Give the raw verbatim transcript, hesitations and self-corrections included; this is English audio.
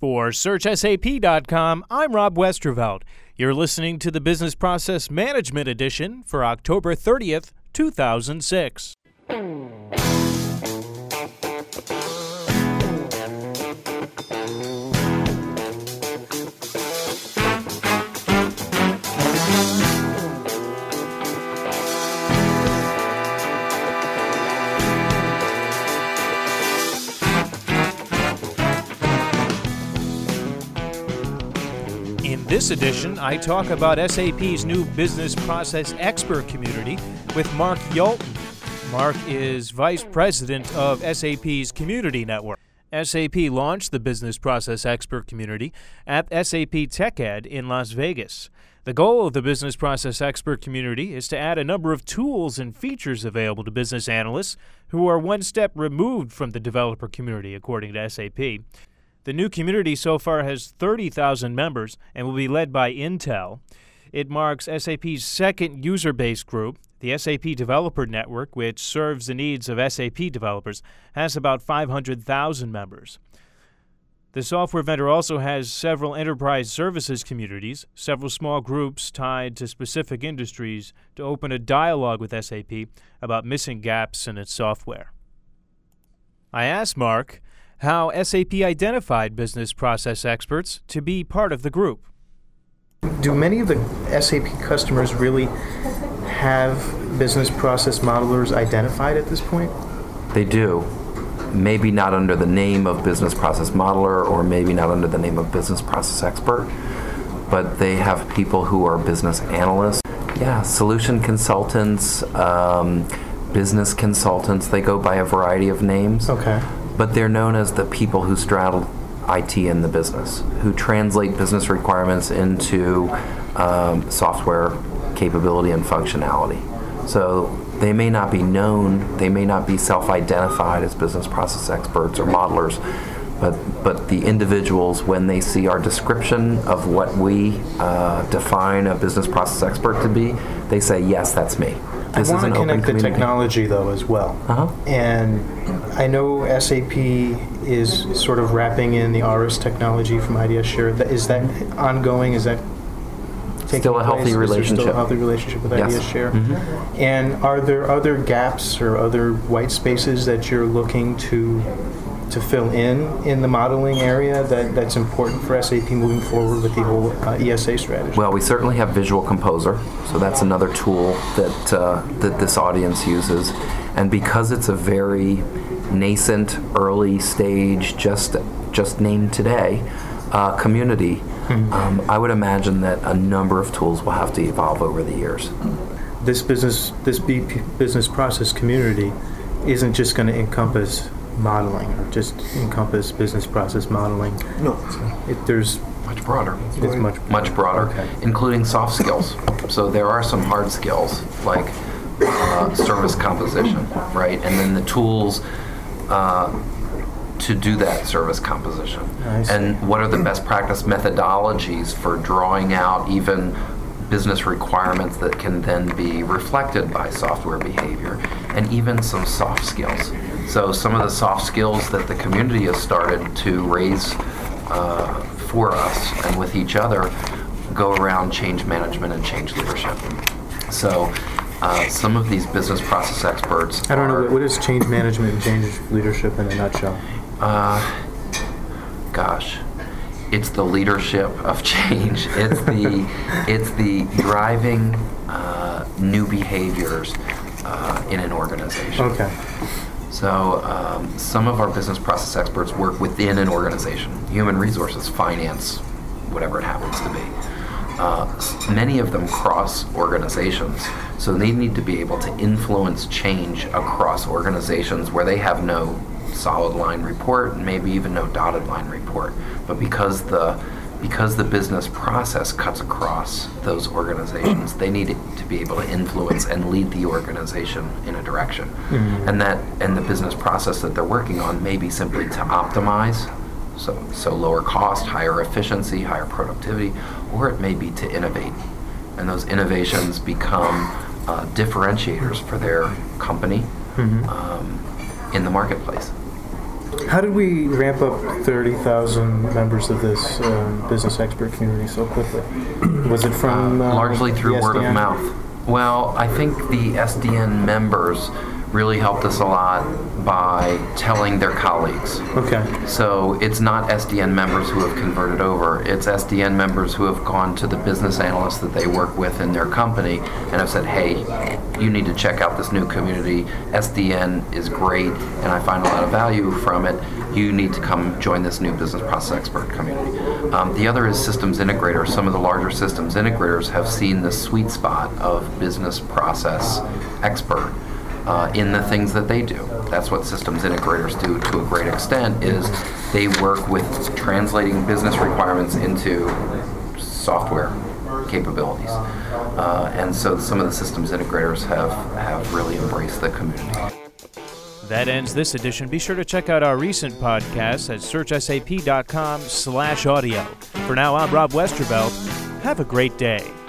For Search S A P dot com, I'm Rob Westervelt. You're listening to the Business Process Management Edition for October thirtieth, two thousand six. In this edition, I talk about S A P's new Business Process Expert community with Mark Yalton. Mark is Vice President of S A P's Community Network. S A P launched the Business Process Expert community at S A P TechEd in Las Vegas. The goal of the Business Process Expert community is to add a number of tools and features available to business analysts who are one step removed from the developer community, according to S A P. The new community so far has thirty thousand members and will be led by Intel. It marks S A P's second user-based group. The S A P Developer Network, which serves the needs of S A P developers, has about five hundred thousand members. The software vendor also has several enterprise services communities, several small groups tied to specific industries to open a dialogue with S A P about missing gaps in its software. I asked Mark how S A P identified business process experts to be part of the group. Do many of the S A P customers really have business process modelers identified at this point? They do. Maybe not under the name of business process modeler or maybe not under the name of business process expert, but they have people who are business analysts. Yeah, solution consultants, um, business consultants, they go by a variety of names. Okay. But they're known as the people who straddle I T in the business, who translate business requirements into um, software capability and functionality. So they may not be known, they may not be self-identified as business process experts or modelers, but, but the individuals, when they see our description of what we uh, define a business process expert to be, they say, yes, that's me. This I want to connect the community. technology, though, as well. Uh-huh. And I know S A P is sort of wrapping in the ARIS technology from IdeaShare. Is that ongoing? Is that taking Still a healthy place? relationship. Is there still a healthy relationship with Yes. IdeaShare? Mm-hmm. And are there other gaps or other white spaces that you're looking to to fill in in the modeling area that, that's important for S A P moving forward with the whole uh, E S A strategy? Well, we certainly have Visual Composer, so that's another tool that uh, that this audience uses. And because it's a very nascent, early stage, just just named today, uh, community, mm-hmm. um, I would imagine that a number of tools will have to evolve over the years. This business, this B P, business process community isn't just going to encompass modeling or just encompass business process modeling. No, it, there's much broader. It's much much broader, okay. Including soft skills. So there are some hard skills like uh, service composition, right? And then the tools uh, to do that service composition. And what are the best practice methodologies for drawing out even business requirements that can then be reflected by software behavior, and even some soft skills. So some of the soft skills that the community has started to raise uh, for us and with each other go around change management and change leadership. So uh, some of these business process experts I don't are, know, what is change management and change leadership in a nutshell? Uh, gosh. It's the leadership of change. It's the it's the driving uh, new behaviors uh, in an organization. Okay. So um, some of our business process experts work within an organization, human resources, finance, whatever it happens to be. Uh, many of them cross organizations, so they need to be able to influence change across organizations where they have no solid line report and maybe even no dotted line report. But because the because the business process cuts across those organizations, they need to be able to influence and lead the organization in a direction. Mm-hmm. And that and the business process that they're working on may be simply to optimize, so so lower cost, higher efficiency, higher productivity, or it may be to innovate. And those innovations become uh, differentiators for their company mm-hmm. um, in the marketplace. How did we ramp up thirty thousand members of this uh, business expert community so quickly? Was it from uh, largely through word of mouth? Well, I think the S D N members really helped us a lot by telling their colleagues. Okay. So it's not S D N members who have converted over. It's S D N members who have gone to the business analysts that they work with in their company and have said, hey, you need to check out this new community. S D N is great, and I find a lot of value from it. You need to come join this new business process expert community. Um, the other is systems integrators. Some of the larger systems integrators have seen the sweet spot of business process expert uh, in the things that they do. That's what systems integrators do to a great extent, is they work with translating business requirements into software capabilities. Uh, and so some of the systems integrators have, have really embraced the community. That ends this edition. Be sure to check out our recent podcasts at search S A P dot com slash audio. For now, I'm Rob Westervelt. Have a great day.